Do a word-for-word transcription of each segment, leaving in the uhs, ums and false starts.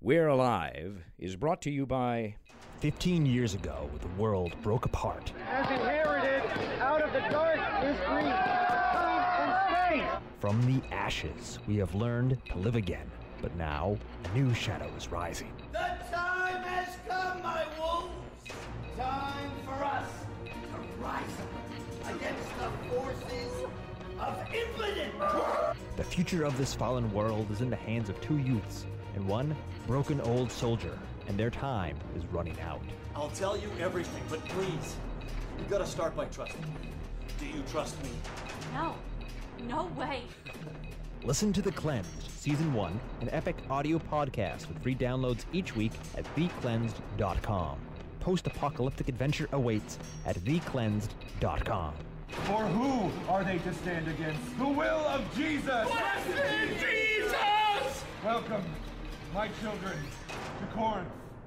We're Alive is brought to you by... Fifteen years ago, the world broke apart. As inherited out of the dark is grief, time and space. From the ashes, we have learned to live again. But now, a new shadow is rising. The time has come, my wolves. Time for us to rise up against the forces of infinite. The future of this fallen world is in the hands of two youths and one broken old soldier, and their time is running out. I'll tell you everything, but please, you gotta start by trusting me. Do you trust me? No. No way. Listen to The Cleansed, Season one, an epic audio podcast with free downloads each week at the cleansed dot com. Post-apocalyptic adventure awaits at the cleansed dot com. For who are they to stand against? The will of Jesus! Blessed Jesus! Welcome, my children, to Corinth.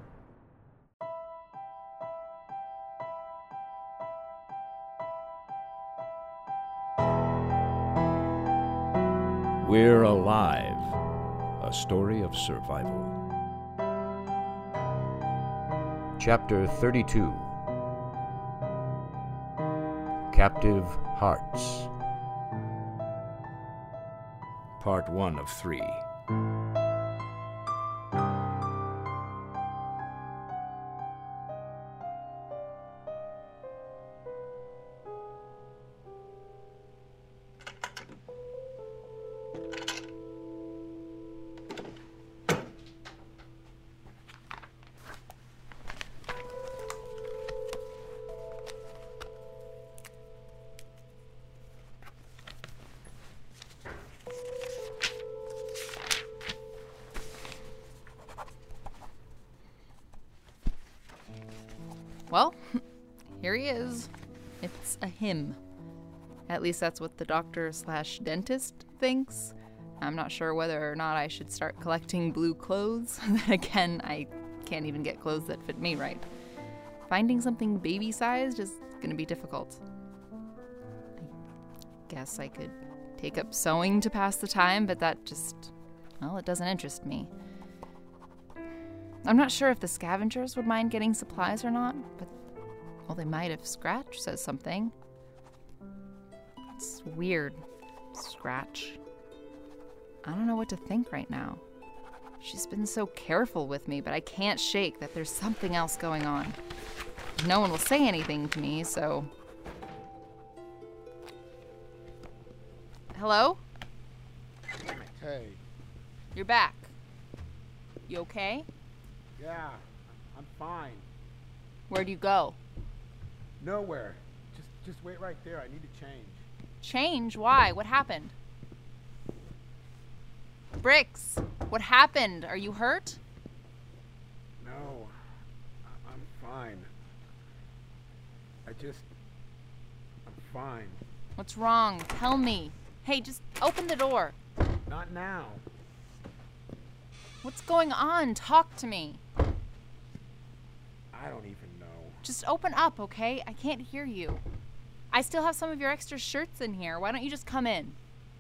We're Alive, a story of survival. Chapter thirty-two. Captive Hearts. Part one of three. Well, here he is. It's a him. At least that's what the doctor slash dentist thinks. I'm not sure whether or not I should start collecting blue clothes. Then again, I can't even get clothes that fit me right. Finding something baby-sized is gonna be difficult. I guess I could take up sewing to pass the time, but that just, well, it doesn't interest me. I'm not sure if the scavengers would mind getting supplies or not, but, well, they might if Scratch says something. It's weird, Scratch. I don't know what to think right now. She's been so careful with me, but I can't shake that there's something else going on. No one will say anything to me, so... Hello? Hey. You're back. You okay? Yeah, I'm fine. Where'd you go? Nowhere. Just just wait right there. I need to change. Change? Why? What happened? Bricks, what happened? Are you hurt? No. I- I'm fine. I just I'm fine. What's wrong? Tell me. Hey, just open the door. Not now. What's going on? Talk to me. I don't even know. Just open up, okay? I can't hear you. I still have some of your extra shirts in here. Why don't you just come in?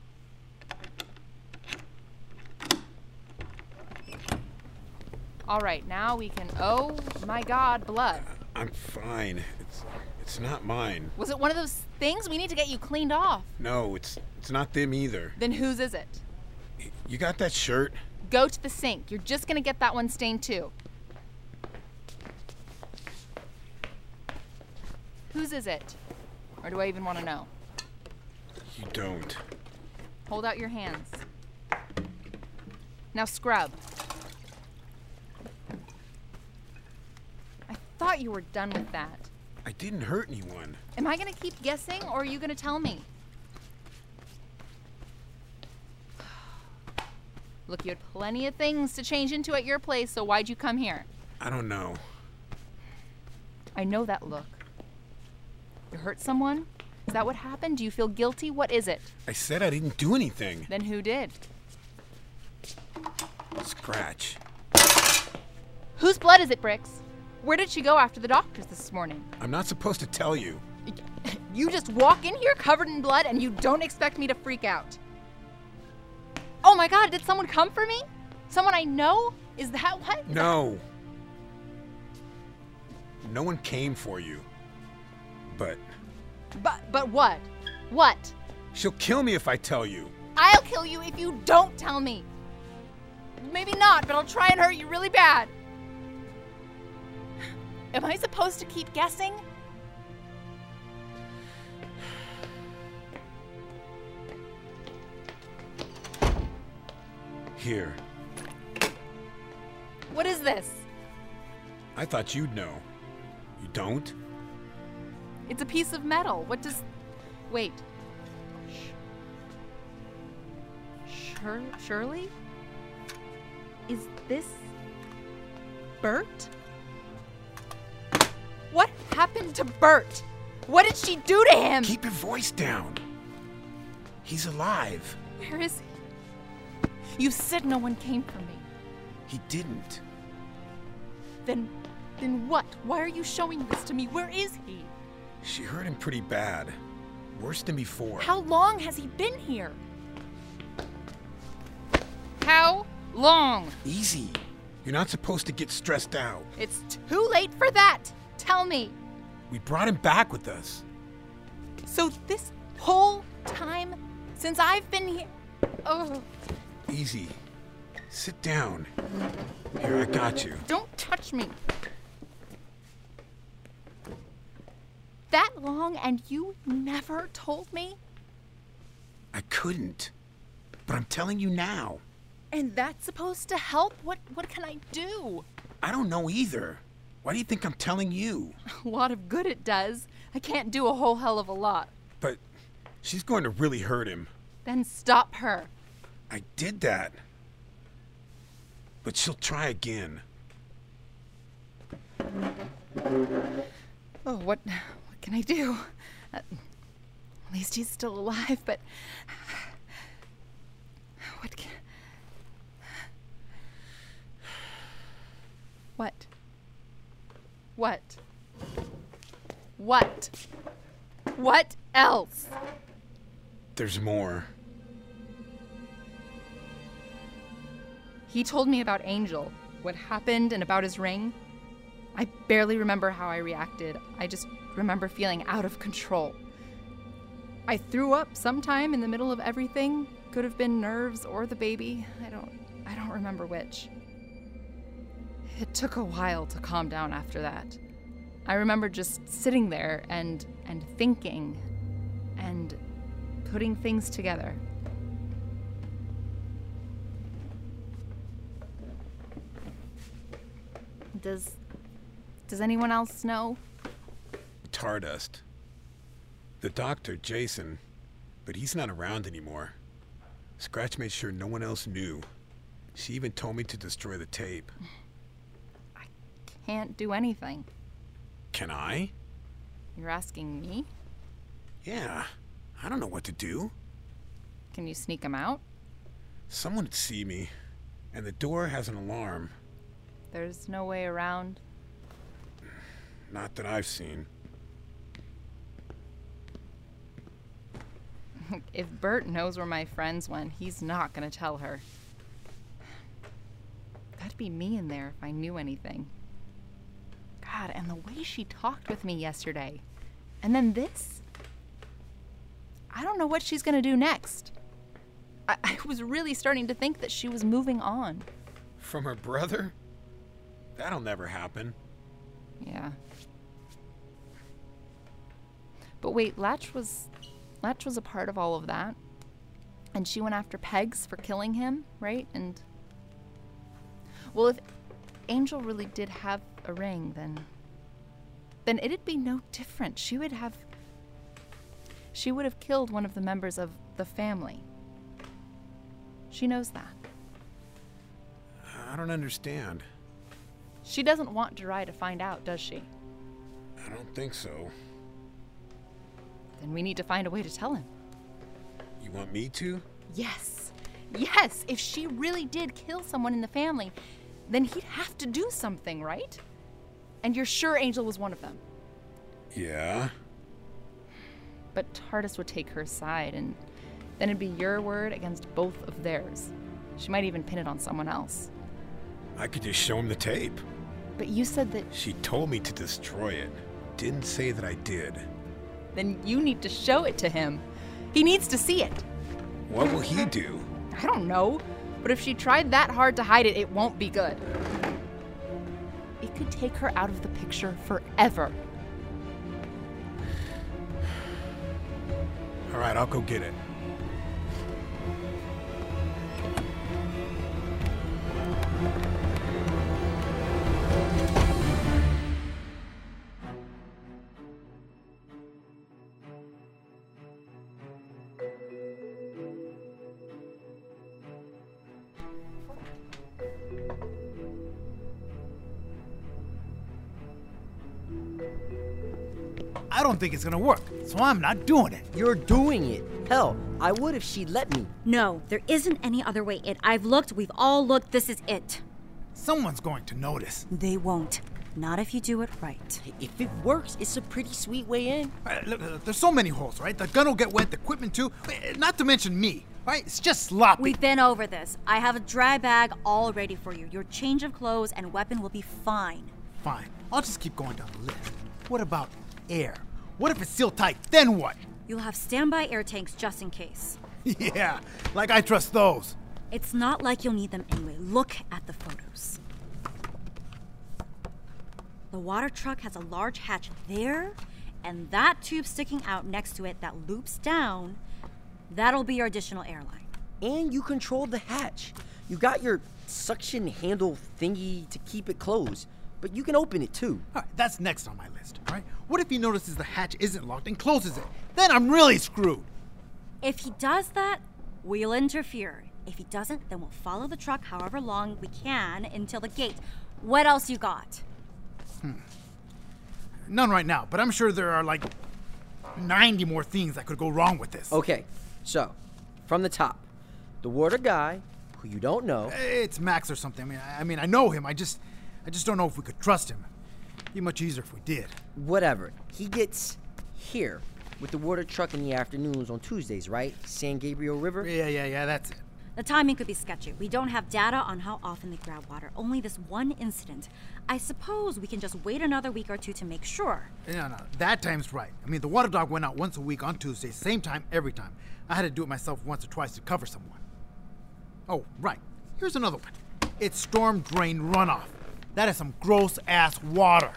All right, now we can... Oh, my God, blood. I'm fine. It's it's not mine. Was it one of those things? We need to get you cleaned off. No, it's it's not them either. Then whose is it? You got that shirt? Go to the sink. You're just gonna get that one stained too. Whose is it? Or do I even want to know? You don't. Hold out your hands. Now scrub. I thought you were done with that. I didn't hurt anyone. Am I gonna keep guessing, or are you gonna tell me? Look, you had plenty of things to change into at your place, so why'd you come here? I don't know. I know that look. You hurt someone? Is that what happened? Do you feel guilty? What is it? I said I didn't do anything. Then who did? Scratch. Whose blood is it, Bricks? Where did she go after the doctors this morning? I'm not supposed to tell you. You just walk in here covered in blood and you don't expect me to freak out. Oh my God, did someone come for me? Someone I know? Is that what? Is No. No one came for you. But that... But, but what? What? she'll kill me if I tell you. I'll kill you if you don't tell me. Maybe not, but I'll try and hurt you really bad. Am I supposed to keep guessing? Here. What is this? I thought you'd know. You don't? It's a piece of metal. What does... Wait. Sh- Shir- Shirley? Is this... Bert? What happened to Bert? What did she do to him? Keep your voice down. He's alive. Where is he? You said no one came for me. He didn't. Then... Then what? Why are you showing this to me? Where is he? She hurt him pretty bad. Worse than before. How long has he been here? How long? Easy. You're not supposed to get stressed out. It's too late for that. Tell me. We brought him back with us. So this whole time since I've been here... Oh, Easy. Sit down. Here, I got you. don't touch me. That long and you never told me? I couldn't. But I'm telling you now. And that's supposed to help? What what can I do? I don't know either. Why do you think I'm telling you? A lot of good it does. I can't do a whole hell of a lot. But she's going to really hurt him. Then stop her. I did that. But she'll try again. Oh, what what can I do? Uh, at least he's still alive, but what can What? What? What? What else? There's more. He told me about Angel, what happened, and about his ring. I barely remember how I reacted. I just remember feeling out of control. I threw up sometime in the middle of everything. Could have been nerves or the baby. I don't I don't remember which. It took a while to calm down after that. I remember just sitting there and and thinking and putting things together. Does does anyone else know? Stardust. The doctor, Jason, but he's not around anymore. Scratch made sure no one else knew. She even told me to destroy the tape. I can't do anything. Can I? You're asking me? Yeah. I don't know what to do. Can you sneak him out? Someone would see me, and the door has an alarm. There's no way around. Not that I've seen. If Bert knows where my friends went, he's not gonna tell her. That'd be me in there if I knew anything. God, and the way she talked with me yesterday. And then this? I don't know what she's gonna do next. I, I was really starting to think that she was moving on. From her brother? That'll never happen. Yeah. But wait, Latch was... Latch was a part of all of that. And she went after Pegs for killing him, right? And... Well, if Angel really did have a ring, then... Then it'd be no different. She would have... She would have killed one of the members of the family. She knows that. I don't understand. She doesn't want Jirai to find out, does she? I don't think so. Then we need to find a way to tell him. You want me to? Yes. Yes! If she really did kill someone in the family, then he'd have to do something, right? And you're sure Angel was one of them? Yeah. But TARDIS would take her side, and then it'd be your word against both of theirs. She might even pin it on someone else. I could just show him the tape. But you said that... She told me to destroy it. Didn't say that I did. Then you need to show it to him. He needs to see it. What will he do? I don't know. But if she tried that hard to hide it, it won't be good. It could take her out of the picture forever. All right, I'll go get it. I don't think it's gonna work, so I'm not doing it. You're doing it. Hell, I would if she'd let me. No, there isn't any other way. It. I've looked, we've all looked, this is it. Someone's going to notice. They won't. Not if you do it right. If it works, it's a pretty sweet way in. Uh, look, uh, there's so many holes, right? The gun will get wet, the equipment too. Uh, Not to mention me, right? It's just sloppy. We've been over this. I have a dry bag all ready for you. Your change of clothes and weapon will be fine. Fine. I'll just keep going down the list. What about air? What if it's sealed tight? Then what? You'll have standby air tanks just in case. Yeah, like I trust those. It's not like you'll need them anyway. Look at the photos. The water truck has a large hatch there, and that tube sticking out next to it that loops down, that'll be your additional airline. And you control the hatch. You got your suction handle thingy to keep it closed, but you can open it too. All right, that's next on my list, all right? What if he notices the hatch isn't locked and closes it? Then I'm really screwed. If he does that, we'll interfere. If he doesn't, then we'll follow the truck however long we can until the gate. What else you got? Hmm. None right now, but I'm sure there are like ninety more things that could go wrong with this. Okay, so, from the top, the water guy, who you don't know. It's Max or something. I mean, I mean, I know him. I just, I just don't know if we could trust him. It'd be much easier if we did. Whatever. He gets here with the water truck in the afternoons on Tuesdays, right? San Gabriel River? Yeah, yeah, yeah, that's it. The timing could be sketchy. We don't have data on how often they grab water. Only this one incident. I suppose we can just wait another week or two to make sure. No, no, that time's right. I mean, the water dog went out once a week on Tuesdays, same time every time. I had to do it myself once or twice to cover someone. Oh, right. Here's another one. It's storm drain runoff. That is some gross-ass water.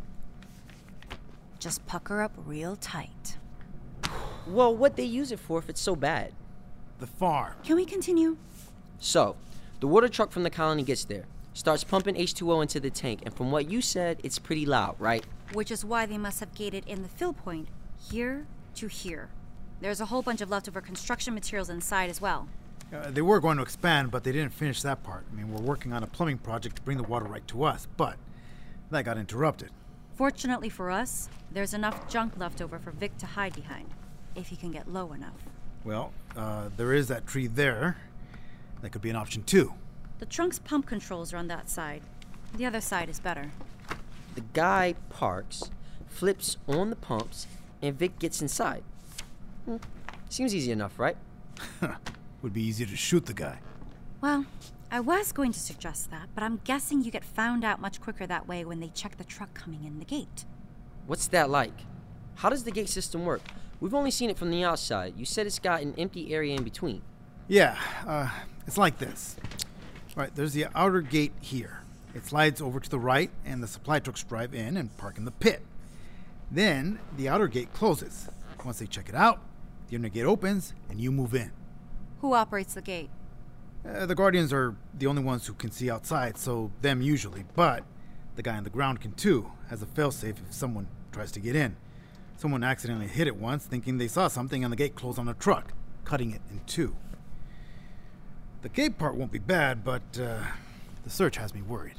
Just pucker up real tight. Well, what'd they use it for if it's so bad? The farm. Can we continue? So, the water truck from the colony gets there, starts pumping H two O into the tank, and from what you said, it's pretty loud, right? Which is why they must have gated in the fill point, here to here. There's a whole bunch of leftover construction materials inside as well. Uh, they were going to expand, but they didn't finish that part. I mean, we're working on a plumbing project to bring the water right to us, but that got interrupted. Fortunately for us, there's enough junk left over for Vic to hide behind, if he can get low enough. Well, uh, there is that tree there. That could be an option too. The trunk's pump controls are on that side. The other side is better. The guy parks, flips on the pumps, and Vic gets inside. Hmm. Seems easy enough, right? Would be easier to shoot the guy. Well, I was going to suggest that, but I'm guessing you get found out much quicker that way when they check the truck coming in the gate. What's that like? How does the gate system work? We've only seen it from the outside. You said it's got an empty area in between. Yeah, uh, it's like this. All right, there's the outer gate here. It slides over to the right, and the supply trucks drive in and park in the pit. Then, the outer gate closes. Once they check it out, the inner gate opens, and you move in. Who operates the gate? Uh, the Guardians are the only ones who can see outside, so them usually, but the guy on the ground can too, as a failsafe if someone tries to get in. Someone accidentally hit it once, thinking they saw something, and the gate closed on a truck, cutting it in two. The gate part won't be bad, but uh, the search has me worried.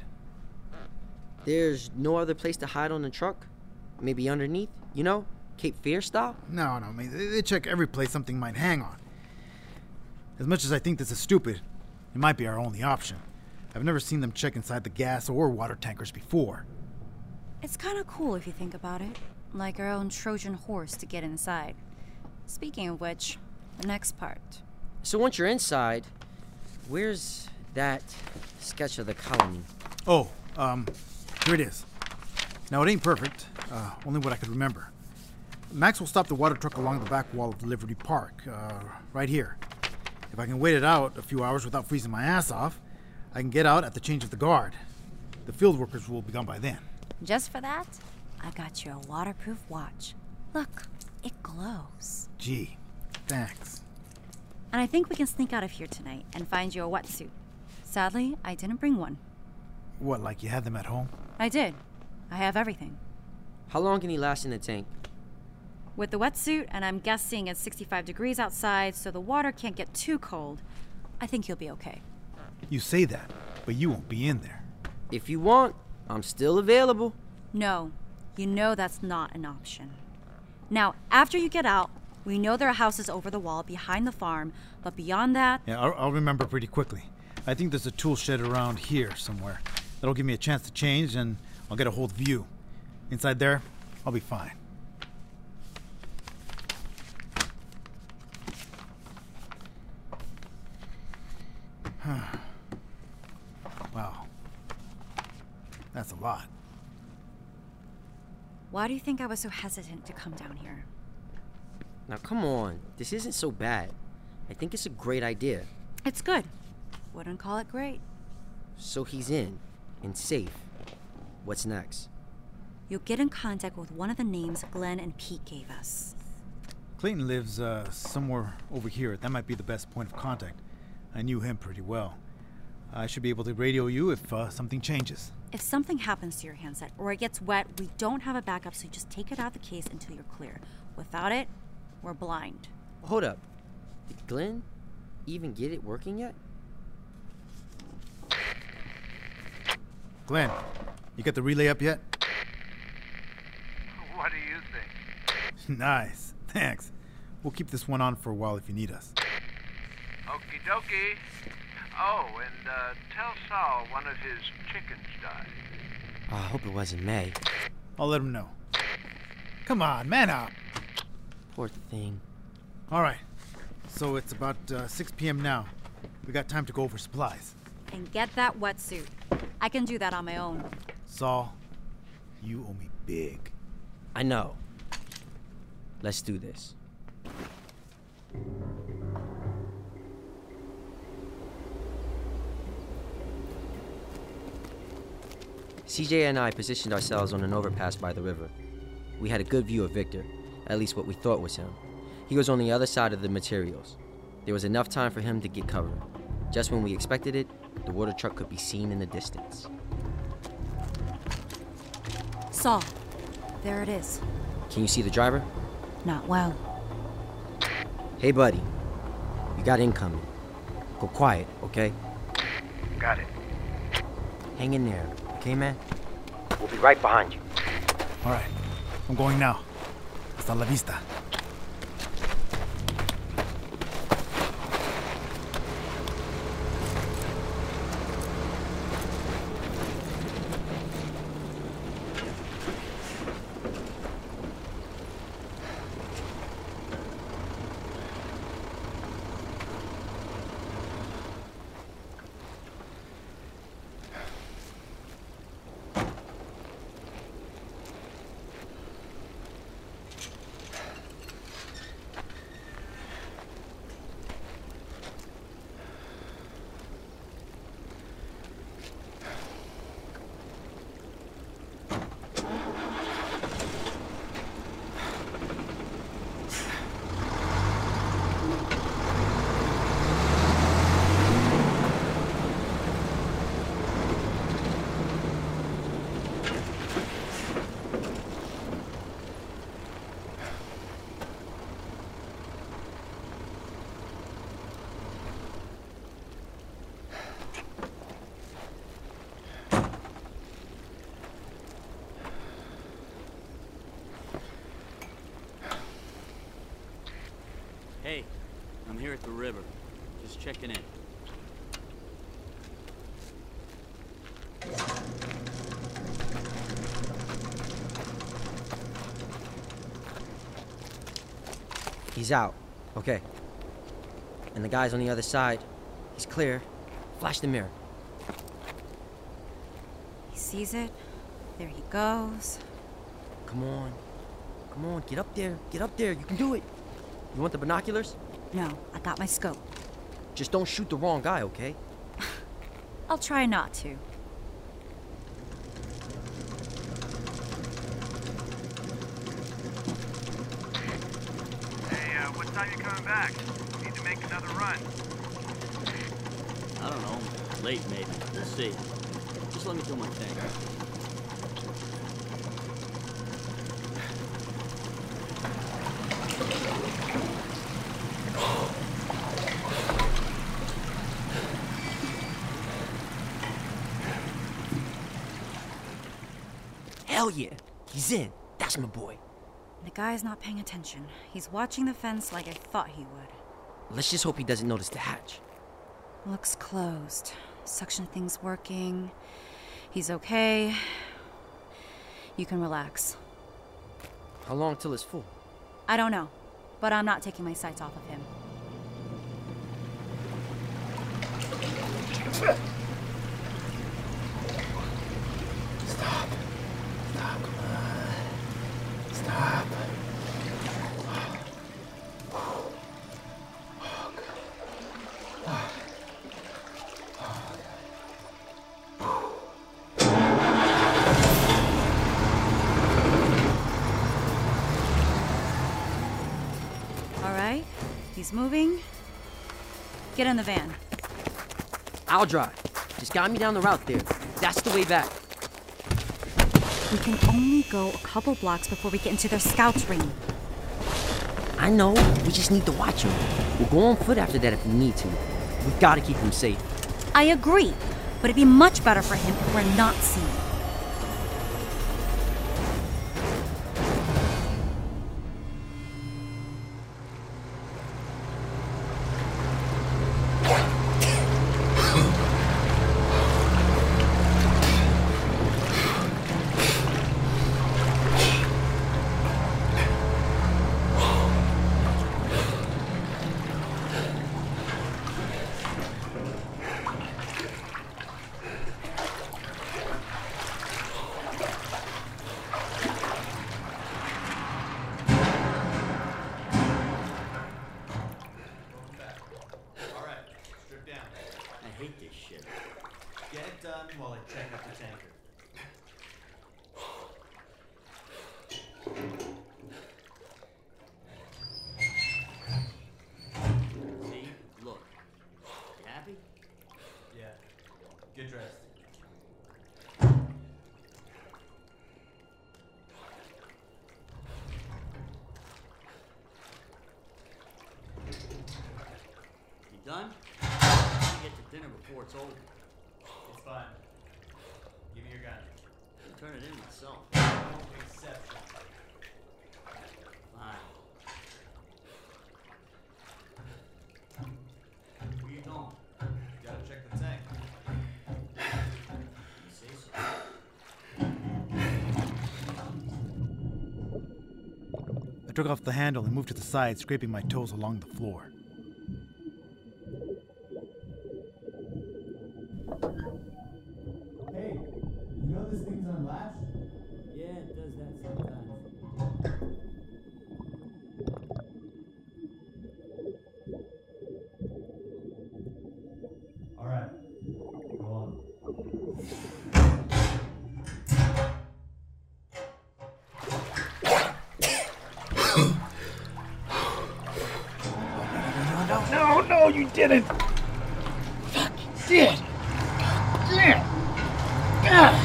There's no other place to hide on the truck? Maybe underneath? You know, Cape Fear style? No, no, I mean, they they check every place something might hang on. As much as I think this is stupid, it might be our only option. I've never seen them check inside the gas or water tankers before. It's kind of cool if you think about it. Like our own Trojan horse to get inside. Speaking of which, the next part. So once you're inside, Where's that sketch of the colony? Oh, um, here it is. Now, it ain't perfect, uh, only what I could remember. Maxwell stopped the water truck along the back wall of Liberty Park, uh, right here. If I can wait it out a few hours without freezing my ass off, I can get out at the change of the guard. The field workers will be gone by then. Just for that, I got you a waterproof watch. Look, it glows. Gee, thanks. And I think we can sneak out of here tonight and find you a wetsuit. Sadly, I didn't bring one. What, like you had them at home? I did. I have everything. How long can he last in the tank? With the wetsuit, and I'm guessing it's sixty-five degrees outside, so the water can't get too cold, I think you'll be okay. You say that, but you won't be in there. If you want, I'm still available. No, you know that's not an option. Now, after you get out, we know there are houses over the wall behind the farm, but beyond that... Yeah, I'll, I'll remember pretty quickly. I think there's a tool shed around here somewhere. That'll give me a chance to change, and I'll get a hold of you. Inside there, I'll be fine. Wow. That's a lot. Why do you think I was so hesitant to come down here? Now, come on. This isn't so bad. I think it's a great idea. It's good. Wouldn't call it great. So he's in, and safe. What's next? You'll get in contact with one of the names Glenn and Pete gave us. Clayton lives uh, somewhere over here. That might be the best point of contact. I knew him pretty well. I should be able to radio you if uh, something changes. If something happens to your handset or it gets wet, we don't have a backup, so just take it out of the case until you're clear. Without it, we're blind. Hold up. Did Glenn even get it working yet? Glenn, you got the relay up yet? What do you think? Nice. Thanks. We'll keep this one on for a while if you need us. Okie dokie. Oh, and uh, tell Saul one of his chickens died. Oh, I hope it wasn't May. I'll let him know. Come on, man up. Poor thing. All right. So it's about uh, six p.m. now. We got time to go over supplies. And get that wetsuit. I can do that on my own. Saul, you owe me big. I know. Let's do this. C J and I positioned ourselves on an overpass by the river. We had a good view of Victor, at least what we thought was him. He was on the other side of the materials. There was enough time for him to get cover. Just when we expected it, the water truck could be seen in the distance. Saul, there it is. Can you see the driver? Not well. Hey, buddy. You got incoming. Go quiet, okay? Got it. Hang in there, okay, man? We'll be right behind you. All right. I'm going now. Hasta la vista. Hey, I'm here at the river. Just checking in. He's out. Okay. And the guy's on the other side. He's clear. Flash the mirror. He sees it. There he goes. Come on. Come on, get up there. Get up there. You can do it. You want the binoculars? No, I got my scope. Just don't shoot the wrong guy, okay? I'll try not to. Hey, uh, what time you coming back? Need to make another run. I don't know. Late, maybe. We'll see. Just let me do my thing. Hell yeah. He's in. That's my boy. The guy's not paying attention. He's watching the fence like I thought he would. Let's just hope he doesn't notice the hatch. Looks closed. Suction thing's working. He's okay. You can relax. How long till it's full? I don't know, but I'm not taking my sights off of him. Stop. Stop, come on. Stop. All right, he's moving. Get in the van. I'll drive. Just guide me down the route there. That's the way back. We can only go a couple blocks before we get into their scouts ring. I know. We just need to watch him. We'll go on foot after that if we need to. We've got to keep him safe. I agree, but it'd be much better for him if we're not seen. While I check out the tanker. See? Look. You happy? Yeah. Get dressed. You done? I have to get to dinner before it's over. It's fine. Give me your gun. I'll turn it in myself. No exception. Fine. Where you going? Gotta check the tank. You say so. I took off the handle and moved to the side, scraping my toes along the floor. Hey, you know this thing's unlatched? Yeah, it does that sometimes. All right. Go on. No, no, no, you didn't! Fuck, you did! Yeah! Ah!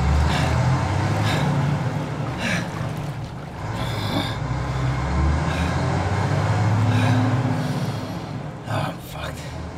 Oh, I'm fucked.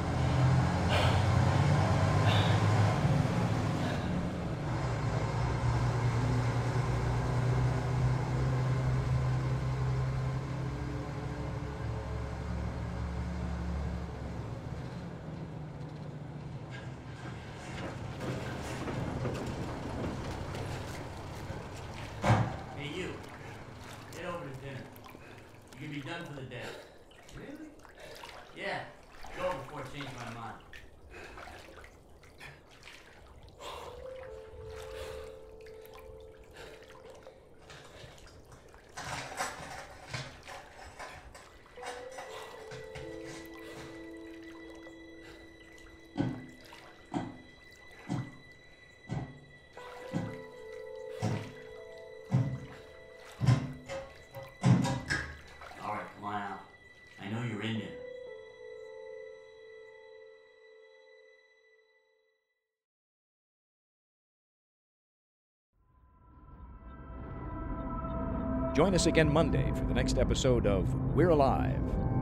Hey, you. Get over to dinner. You can be done for the day. Really? Yeah. Go before I change my mind. Join us again Monday for the next episode of We're Alive.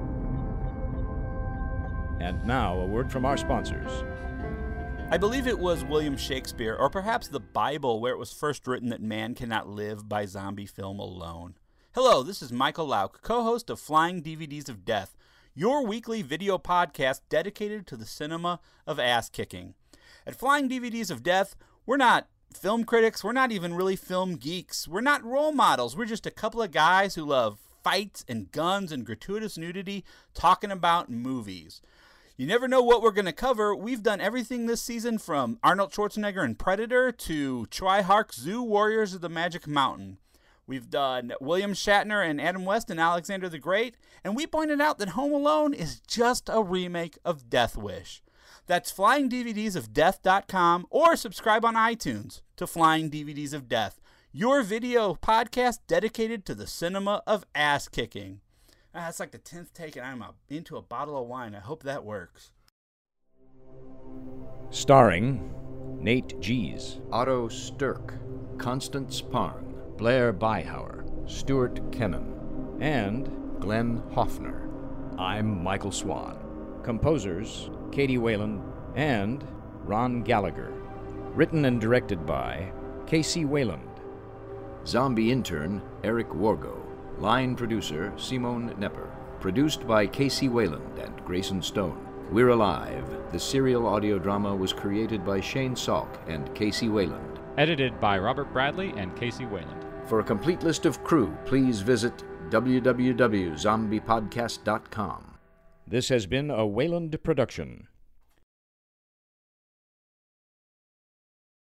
And now, a word from our sponsors. I believe it was William Shakespeare, or perhaps the Bible, where it was first written that man cannot live by zombie film alone. Hello, this is Michael Lauk, co-host of Flying D V Ds of Death, your weekly video podcast dedicated to the cinema of ass-kicking. At Flying D V Ds of Death, we're not film critics, we're not even really film geeks, we're not role models, we're just a couple of guys who love fights and guns and gratuitous nudity talking about movies. You never know what we're going to cover. We've done everything this season from Arnold Schwarzenegger and Predator to Choi Hark Zoo Warriors of the Magic Mountain. We've done William Shatner and Adam West and Alexander the Great, and we pointed out that Home Alone is just a remake of Death Wish. That's flying d v d s of death dot com or subscribe on iTunes to Flying D V Ds of Death, your video podcast dedicated to the cinema of ass-kicking. Ah, that's like the tenth take and I'm a, into a bottle of wine. I hope that works. Starring Nate Gies, Otto Stirk, Constance Parn, Blair Beihauer, Stuart Kennan, and Glenn Hoffner. I'm Michael Swan. Composers Katie Wayland and Ron Gallagher. Written and directed by Casey Wayland. Zombie intern Eric Wargo. Line producer Simone Nepper. Produced by Casey Wayland and Grayson Stone. We're Alive. The serial audio drama was created by Shane Salk and Casey Wayland. Edited by Robert Bradley and Casey Wayland. For a complete list of crew, please visit w w w dot zombie podcast dot com. This has been a Wayland production.